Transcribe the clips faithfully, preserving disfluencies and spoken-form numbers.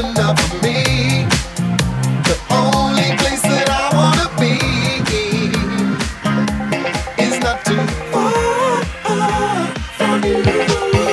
enough for me. The only place that I wanna be is not too far from you.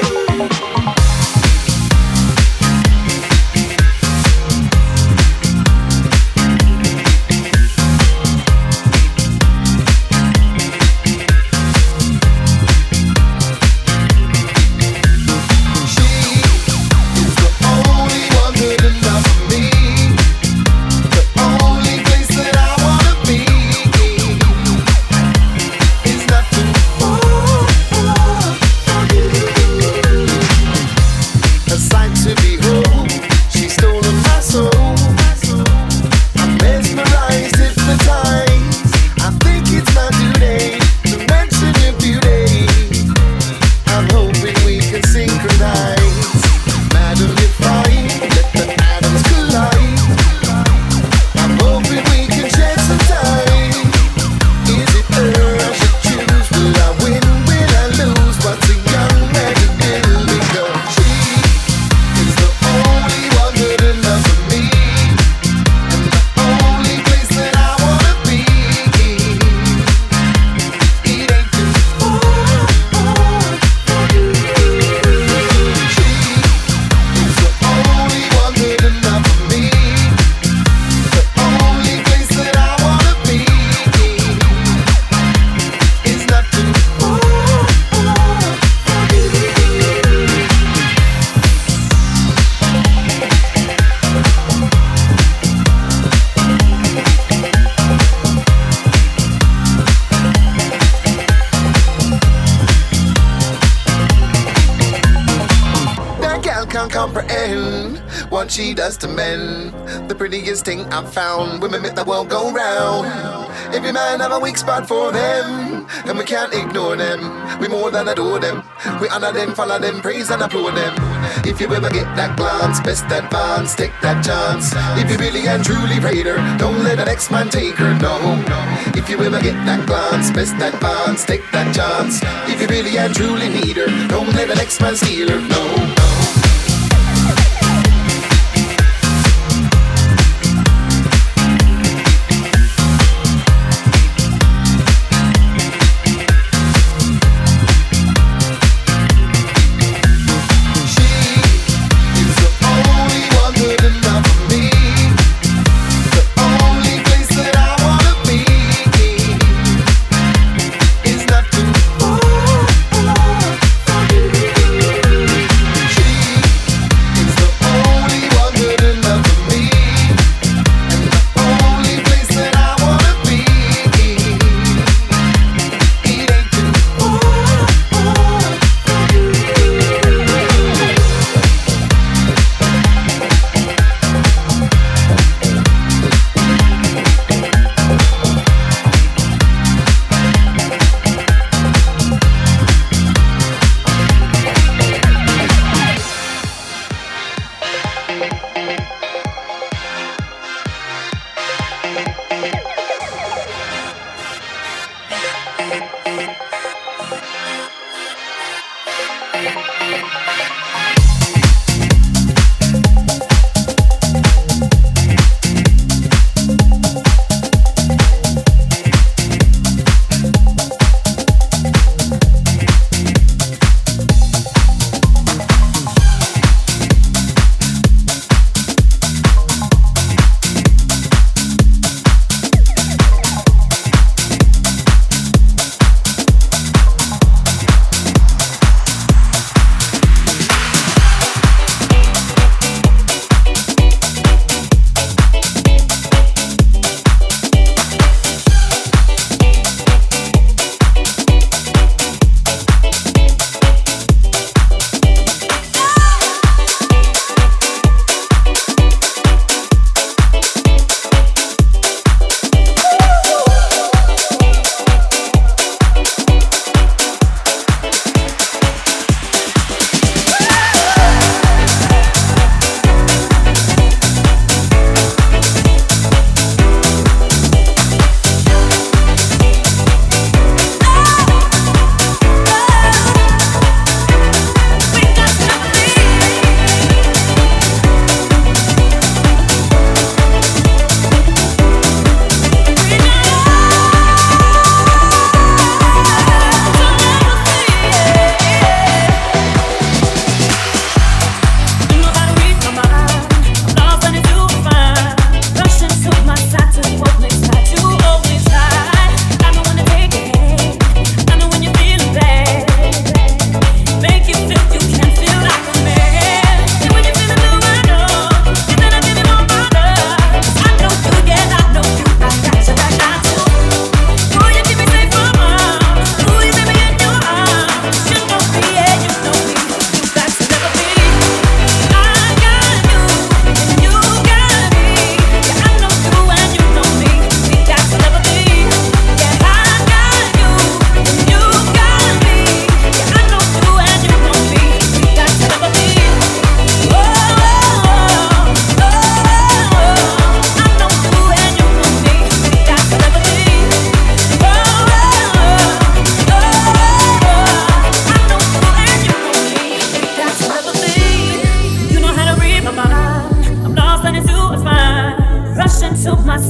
What she does to men, the prettiest thing I've found. Women make the world go round. Every man have a weak spot for them, and we can't ignore them. We more than adore them. We honor them, follow them, praise and applaud them. If you ever get that glance, best advance, take that chance. If you really and truly rate her, don't let the next man take her, no. If you ever get that glance, best advance, take that chance. If you really and truly need her, don't let the next man steal her, no. She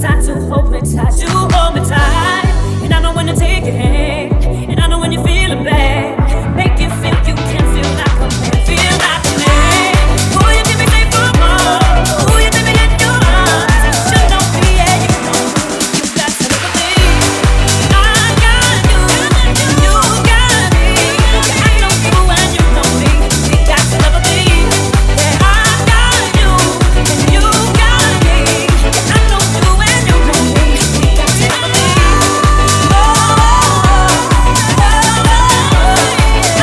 decide to hold me tight, to hold me tight. And I know when to take your hand, and I know when you're feeling bad. Make you feel you can feel like a man, feel like a man. Who you give me safe for more? Who you give me in your arms? You should know me, yeah, you know me. You got to look at me. I got you, you got me. I know you and you know me. We got to love me. Yeah, I got you, and you got me. I know you and you know me. We got to love me. Oh, oh, oh, oh.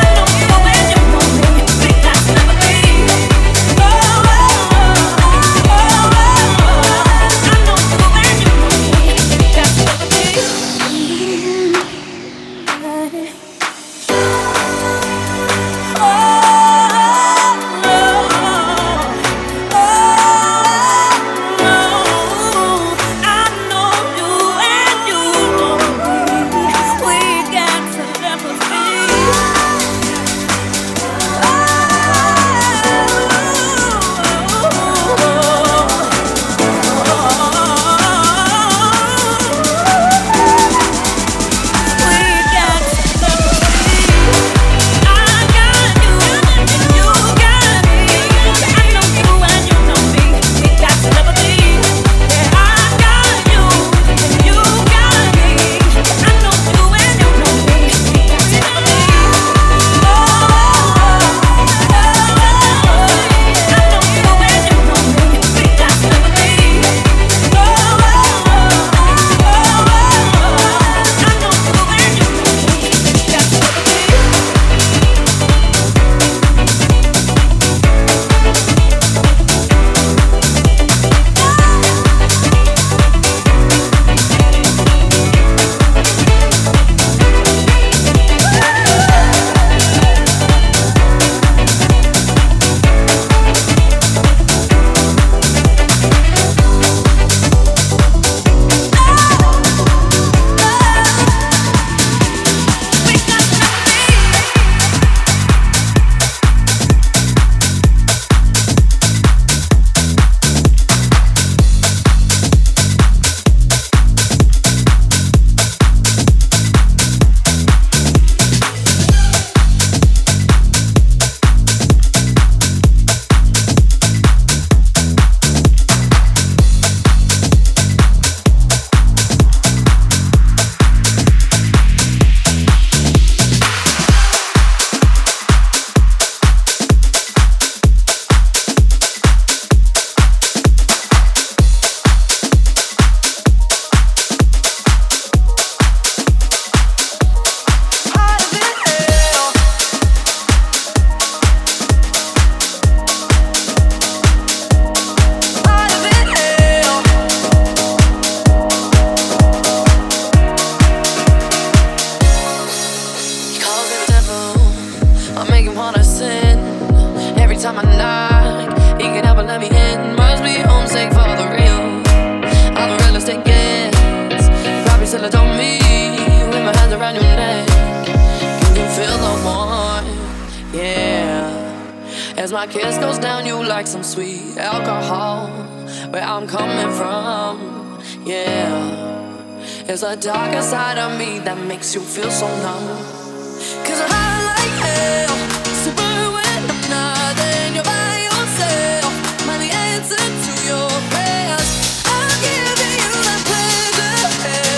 There's a darker side of me that makes you feel so numb. Cause I like hell, super when I'm not, and you're by yourself. Am I the answer to your prayers? I'll give you that pleasure,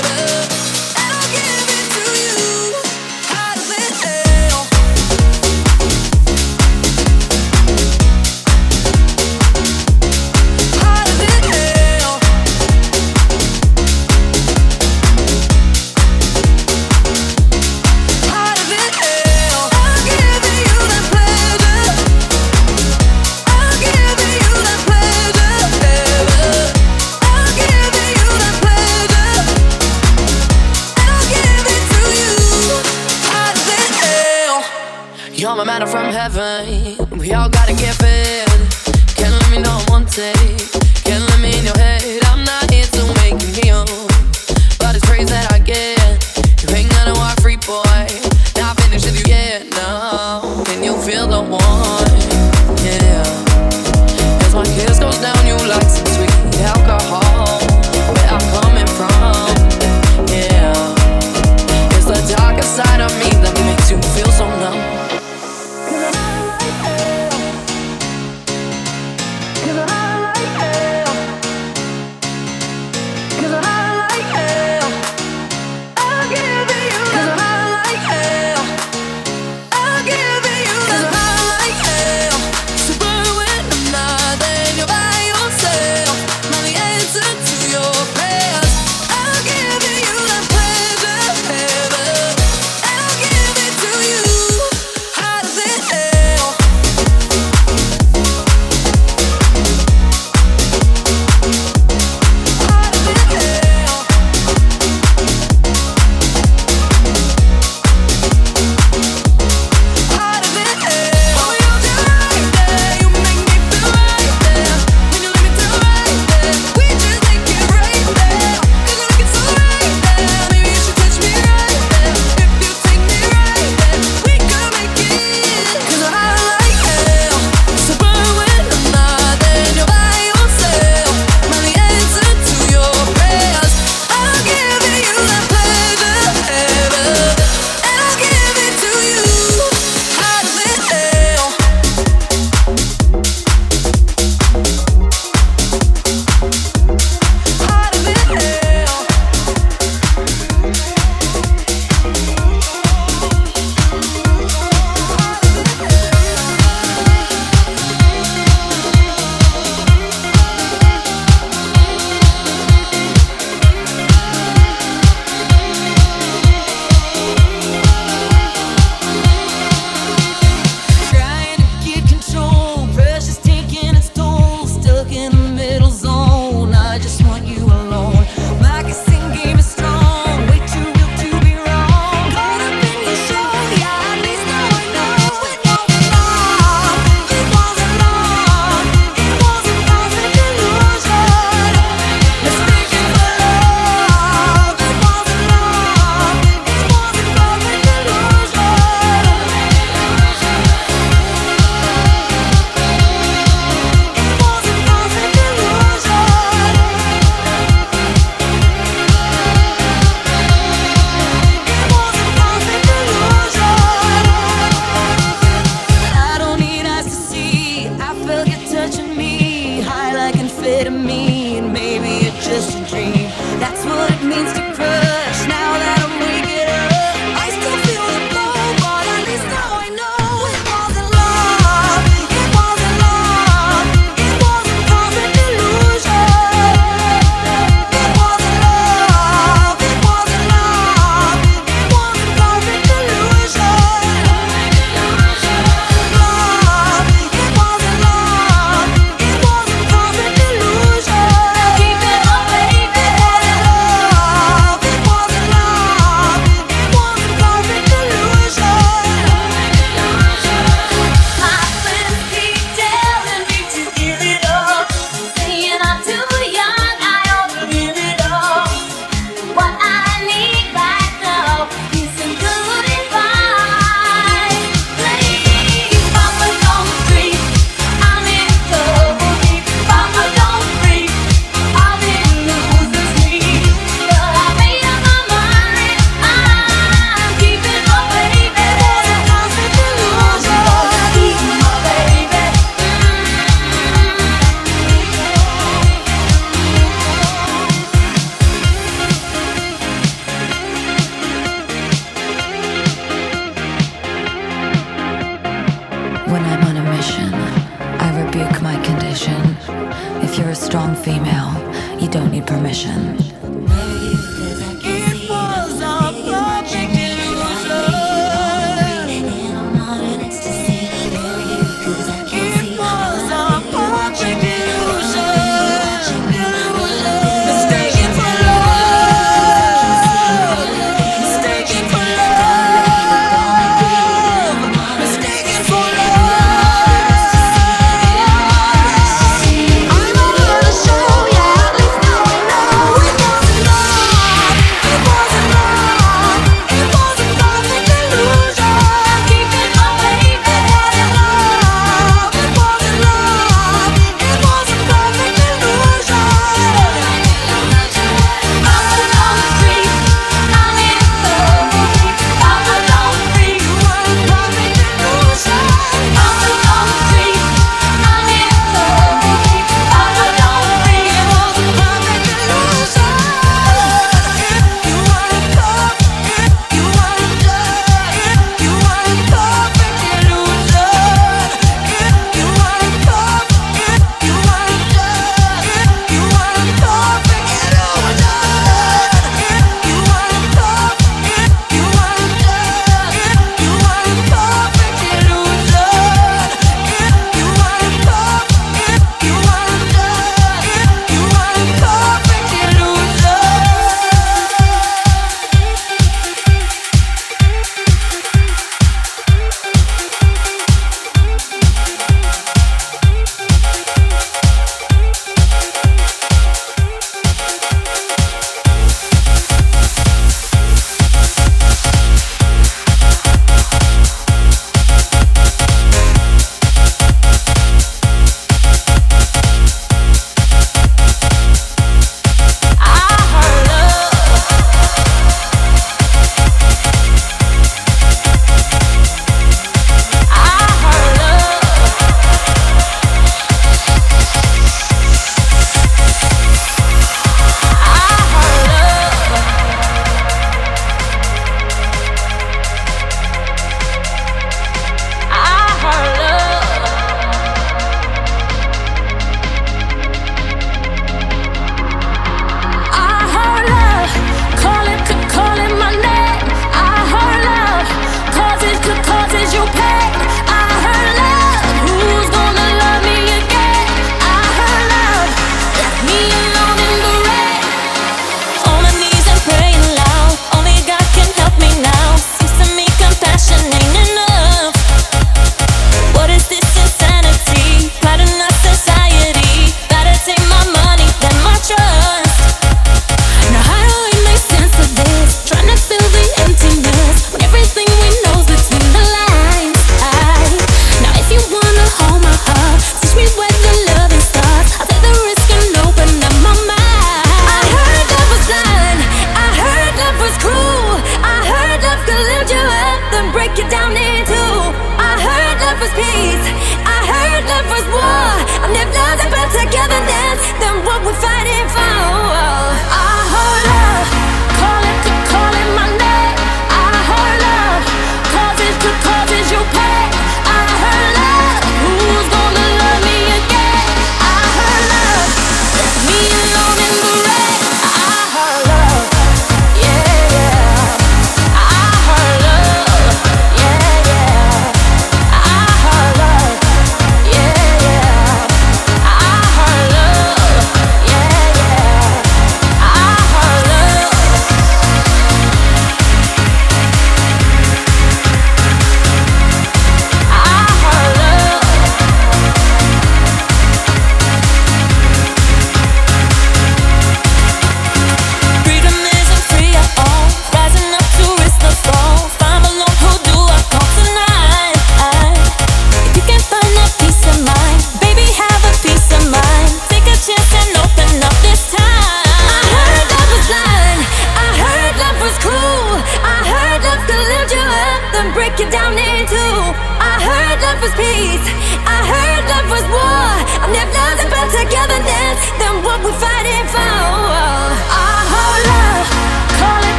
and I'll give it to you. Hotter than hell. Hotter than hell. You're my manna from heaven. We all gotta get fed. Can't let me know one take. Can't let me in your head. I'm not here to make you kneel, but it's praise that I get. You ain't gonna walk free, boy. Not finished with you yet, no. Can you feel the one? Yeah. As my kiss goes down, you like some sweet alcohol. Where I'm bit of me, and maybe it's just a dream. That's what it means to crush. Now that I'm waking up, I still feel the blow, but at least now I know it wasn't love. It wasn't love. It wasn't perfect illusion. It wasn't love. It wasn't love. It wasn't perfect illusion. Love. It wasn't love. It wasn't perfect illusion. Keep it up, baby. It wasn't love.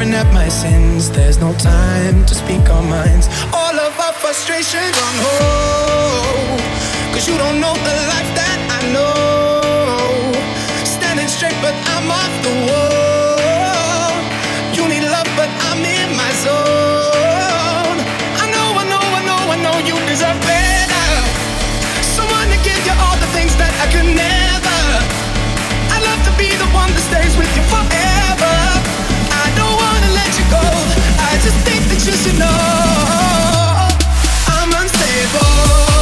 staring at my sins. There's no time to speak our minds. All of our frustrations on hold, 'cause you don't know the life that I know. Standing straight but I'm off the wall. You need love but I'm in my zone. I know, I know, I know, I know you deserve better. Someone to give you all the things that I could never. I love to be the one that stays with you forever. I don't wanna let you go. I just think that you should know I'm unstable.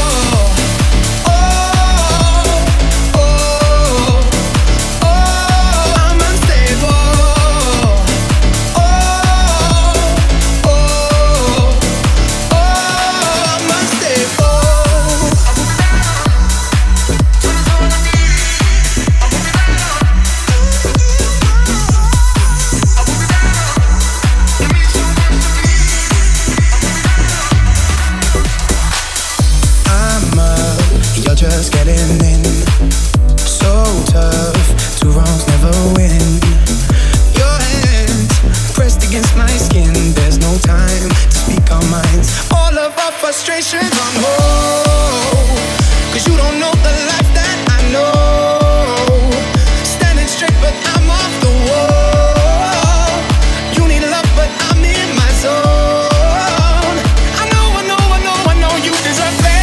Just getting in, so tough, two wrongs never win. Your hands pressed against my skin. There's no time to speak our minds. All of our frustrations on hold, 'cause you don't know the life that I know. Standing straight but I'm off the wall. You need love but I'm in my zone. I know, I know, I know, I know you deserve better.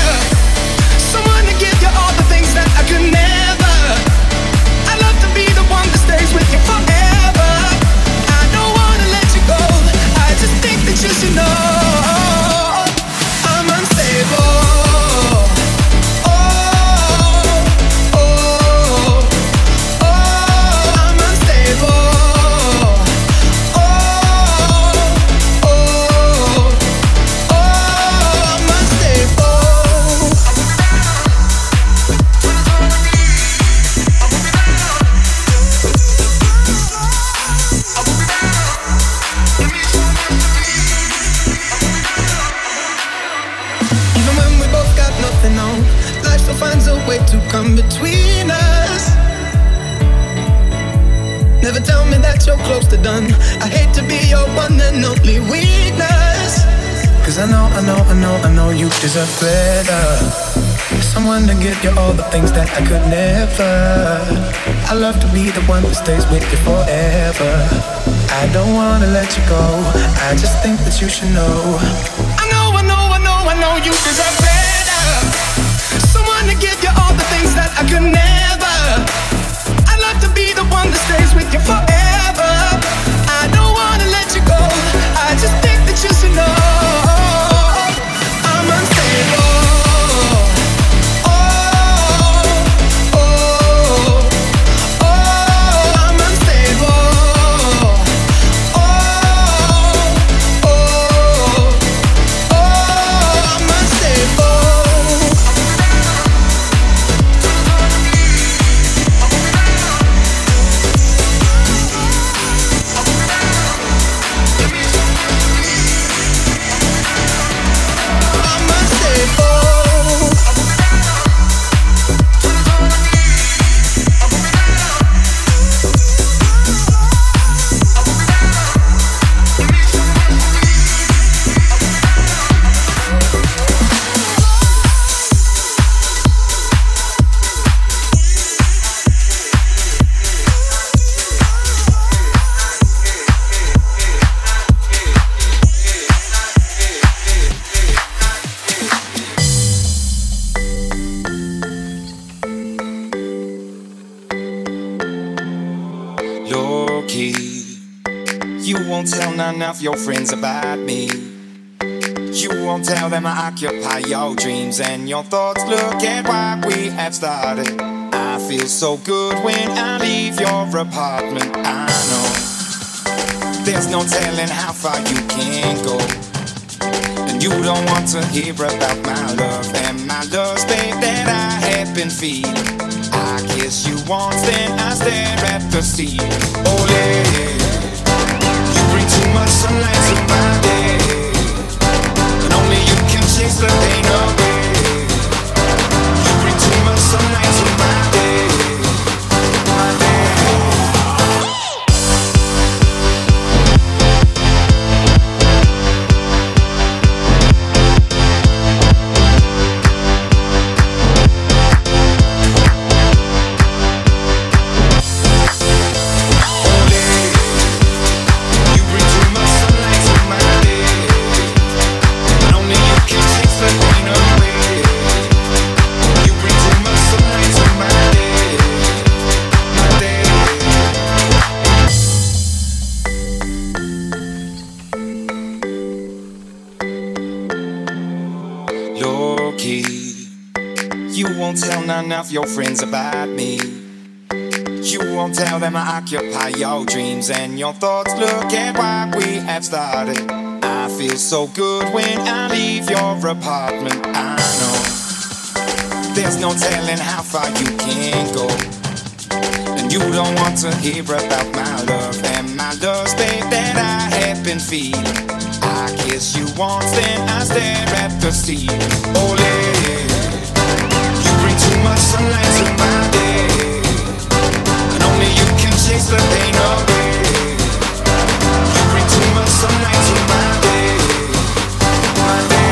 I could never. I love to be the one that stays with you forever. I don't wanna let you go. I just think that you should know I'm unstable. Oh, oh, oh, I'm unstable. Oh, oh, oh, I'm unstable. Life still finds a way to come between us. Never tell me that you're close to done. I hate to be your one and only weakness. 'Cause I know, I know, I know, I know you deserve better. Someone to give you all the things that I could never. I love to be the one that stays with you forever. I don't wanna let you go. I just think that you should know I know, I know, I know, I know you deserve better. Someone to give you all the things that I could never. I love to be the one that stays with you forever. I don't wanna let you go. I just think that you should know I'm unstable. Oh, oh, oh, I'm unstable. Oh, oh, oh, I'm unstable. None of your friends about me. You won't tell them I occupy your dreams and your thoughts. Look at what we have started. I feel so good when I leave your apartment. I know there's no telling how far you can go, and you don't want to hear about my love and my love's babe that I have been feeding. I kiss you once, then I stare at the ceiling. Oh yeah. Too much sunlight to my day, and only you can chase the pain away. You bring too much sunlight to my day, my day. none of your friends about me. You won't tell them I occupy your dreams and your thoughts. Look at what we have started. I feel so good when I leave your apartment. I know there's no telling how far you can go, and you don't want to hear about my love and my love's babe that I have been feeling. I kiss you once, then I stare at the ceiling. Oh, yeah. You bring too much sunlight to my day, and only you can chase the pain away. You bring too much sunlight to my day, my day.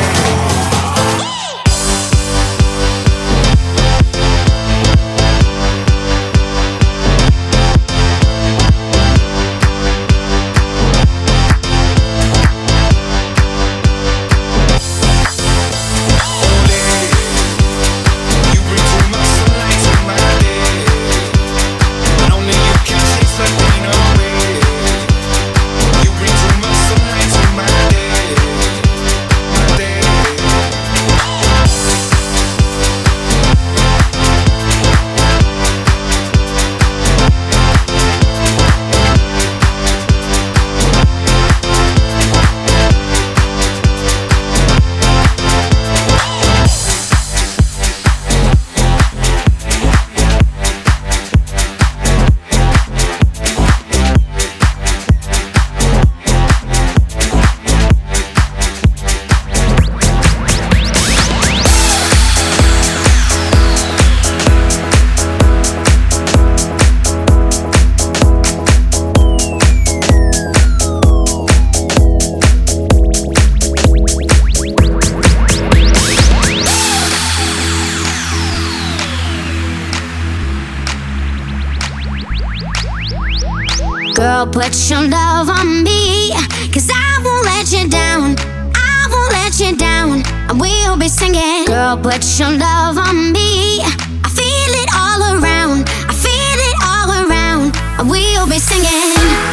Girl, put your love on me, 'cause I won't let you down. I won't let you down. And we'll be singing. Girl, put your love on me. I feel it all around. I feel it all around. And we'll be singing.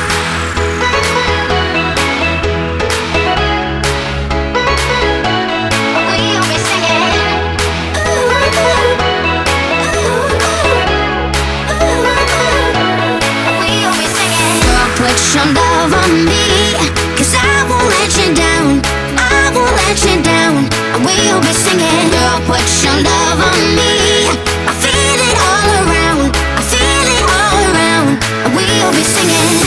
Put your love on me, 'cause I won't let you down. I won't let you down. And we'll be singing. Girl, put your love on me. I feel it all around. I feel it all around. And we'll be singing.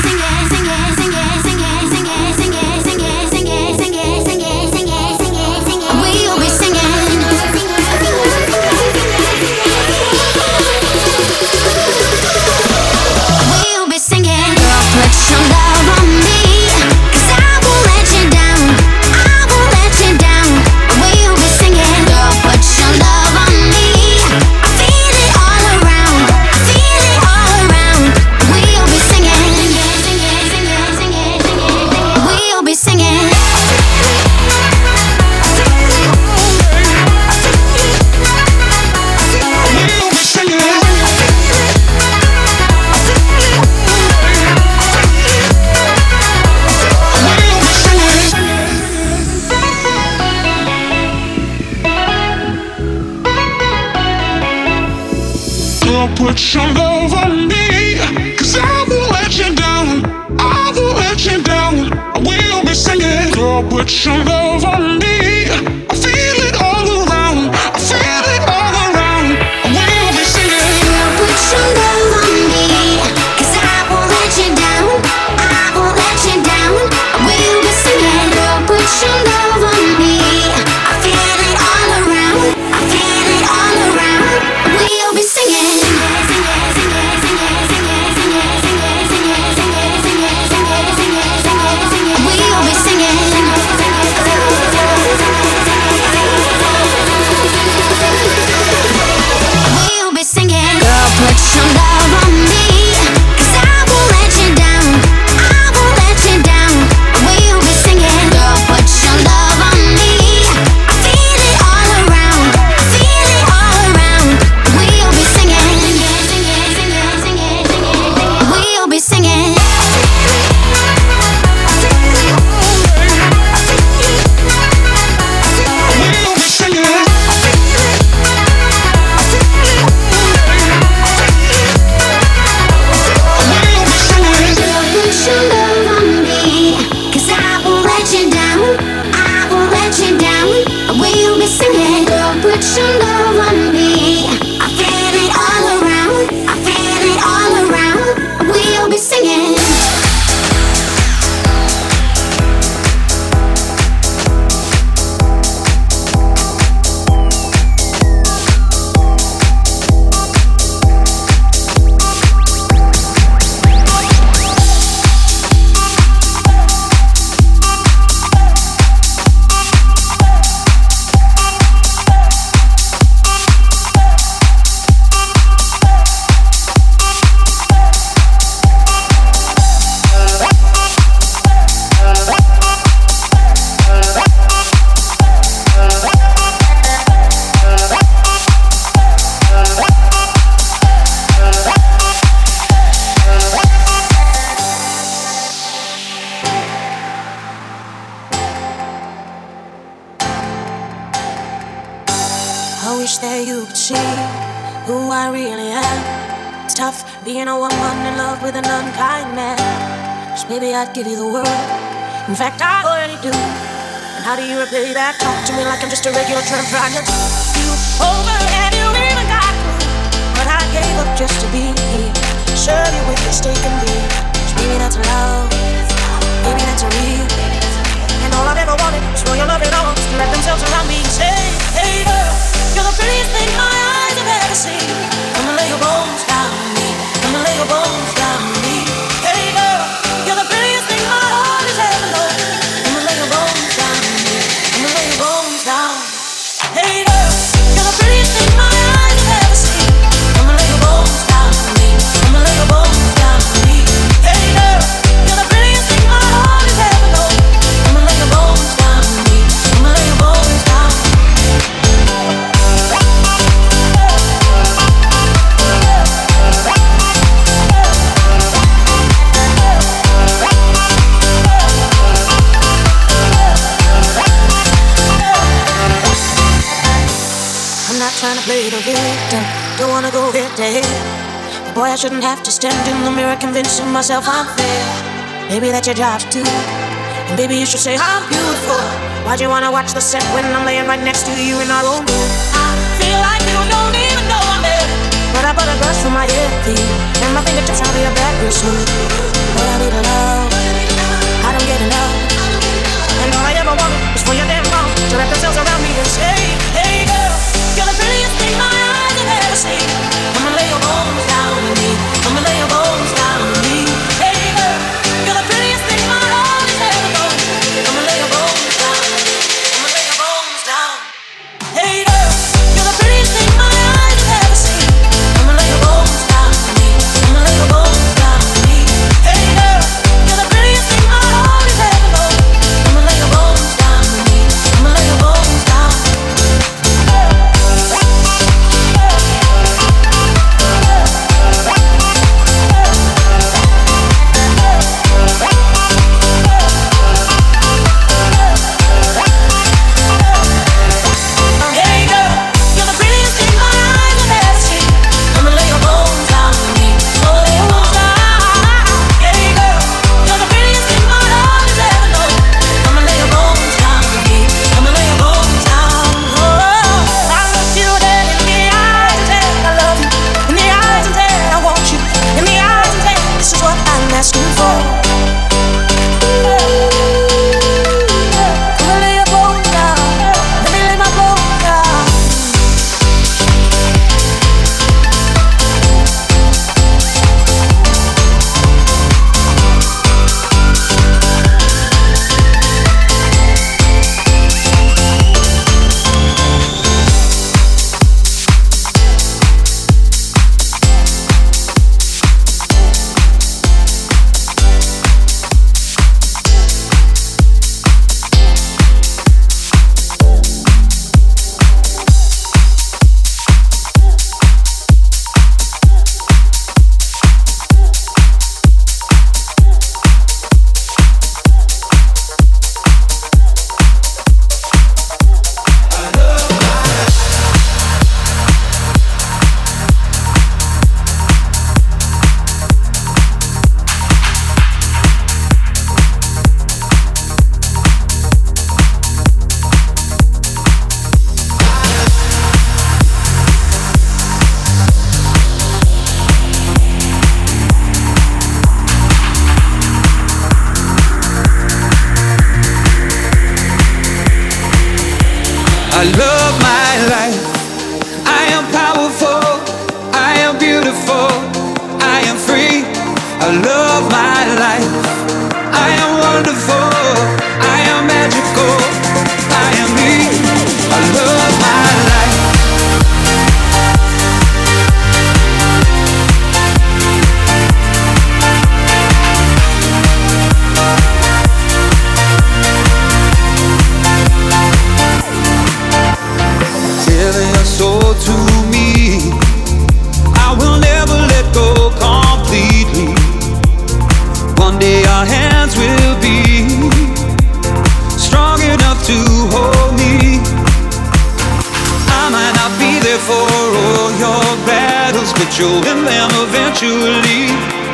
Put your love on me, 'cause I won't let you down. I won't let you down. I will be singing. Girl, put your love on me. I feel it all around. I feel it all around. I will be singing. Girl, put your love on me, 'cause I won't let you down. I won't let you down. I will be singing. Girl, put your love on me. I feel it all around. I feel it all around. I will be singing. We'll be singing. put your love on me. I feel it all around. I feel it all around. We'll be singing. I wish that you could see who I really am. It's tough being a woman in love with an unkind man. Cause maybe I'd give you the world. In fact, I already do. And how do you repay that? Talk to me like I'm just a regular tramp trying to you over. And you even got me. But I gave up just to be here. Serve you with mistaken beer. Maybe that's love. Maybe that's real. And all I've ever wanted is for your loving arms to wrap themselves around me and say, hey girl, you're the prettiest thing my eyes have ever seen. Come and lay your bones down on me. Come and lay your bones down on me. Hey girl, you're the prettiest thing my heart has ever known. Come and lay your bones down on me. Come and lay your bones down. Hey girl, you're the prettiest thing my eyes have ever seen. Come and lay your bones down on me. Come and lay your bones down on me. Hey girl, you're the prettiest thing my heart has ever known. Come and lay your bones down on me. Come and lay your bones down. Trying to play the victim, don't wanna go head to head. But boy, I shouldn't have to stand in the mirror convincing myself I'm fair. Maybe that's your job too. And baby, you should say I'm beautiful. Why'd you wanna watch the set when I'm laying right next to you in our own room? I feel like you don't even know I'm there. But I bought a brush for my head feet, and my fingertips are your back real smooth. Boy, I need a love, I don't get enough. And all I ever want is for your damn mom to wrap themselves around me and say, hey girl, you're the prettiest thing my eyes have ever seen. Come and lay your bones down on me. Come and lay your bones down on me. Hey girl, you're the prettiest thing my heart has ever known. Come and lay your bones down on me. Come and lay your bones down. Hey girl, you're the prettiest thing my eyes have ever seen. Come and lay your bones down on me. Come and lay your bones down on me. Hey girl, you're the prettiest I love my life. I am powerful, I am beautiful, I am free. I love my life. I am wonderful, I am magical, I am me. I love my life. Telling your soul to me, I will never let go completely. One day our hands will be strong enough to hold me. I might not be there for all your battles, but you'll win them eventually.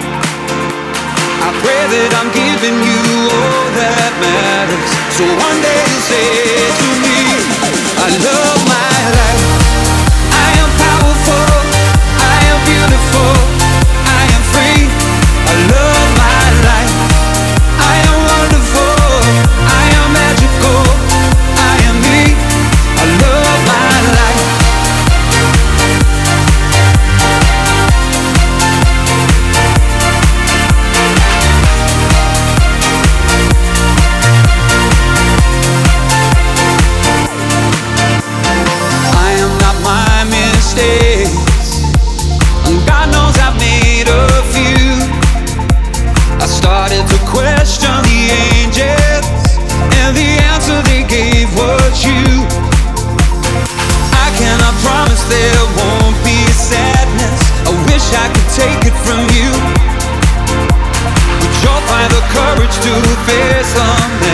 I pray that I'm giving you all that matters, so one day you'll say to me, I love my life. I am powerful, I am beautiful, I am free. I love my life. I am wonderful, I am magical, I am me. I love my life. I am not my mistakes, and God knows I've made a few. I started to question the angels, and the answer they gave was you. I cannot promise there won't be sadness, I wish I could take it from you, but you'll find the courage to face them.